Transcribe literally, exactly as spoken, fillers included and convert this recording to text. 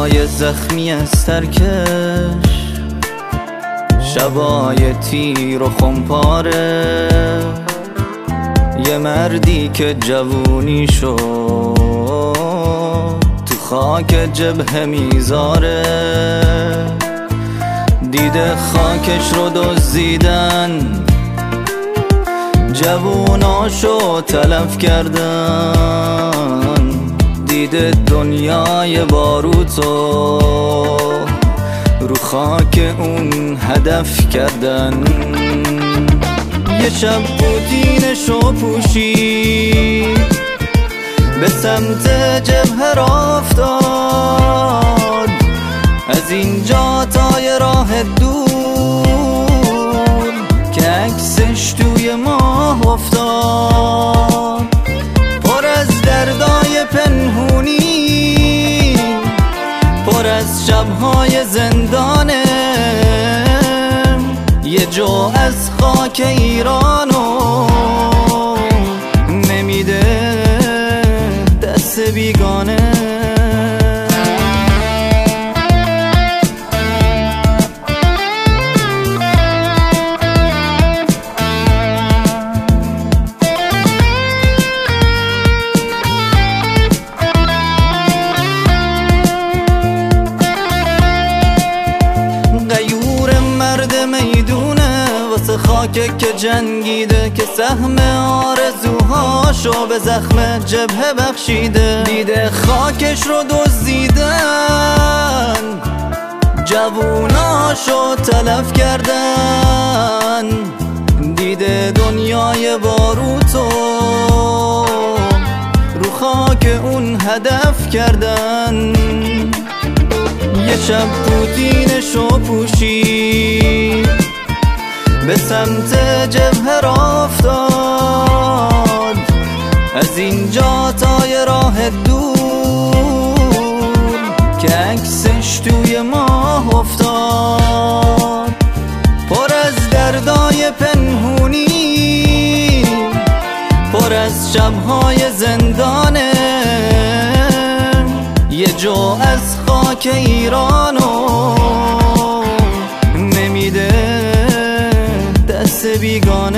دلهای زخمی از ترکش، شبای تیر و خمپاره، یه مردی که جوونی شد تو خاک جبهه میذاره، دیده خاکش رو دزدیدن، جووناشو تلف کردن، دیده دنیای باروتو رو خاک اون هدف کردن. یه شب پوتینشو پوشید، به سمت جبهه راه افتاد، از اینجا تا یه راه دور که عکسش توی ماه افتاد، پر از دردای پنهونی، پر از شبهای زندانه، یه جو از خاک ایرانو نمیده دست بیگانه. خاکه که جنگیده، که سهم آرزوهاشو به زخم جبهه بخشیده، دیده خاکش رو دزدیدن، جووناشو تلف کردن، دیده دنیای باروتو رو خاک اون هدف کردن. یه شب پوتینشو پوشید، به سمت جبهه راه افتاد، از اینجا تا یه راه دور که عکسش توی ماه افتاد، پر از دردای پنهونی، پر از شبهای زندانه، یه جو از خاک ایرانو نمیده دست بیگانه.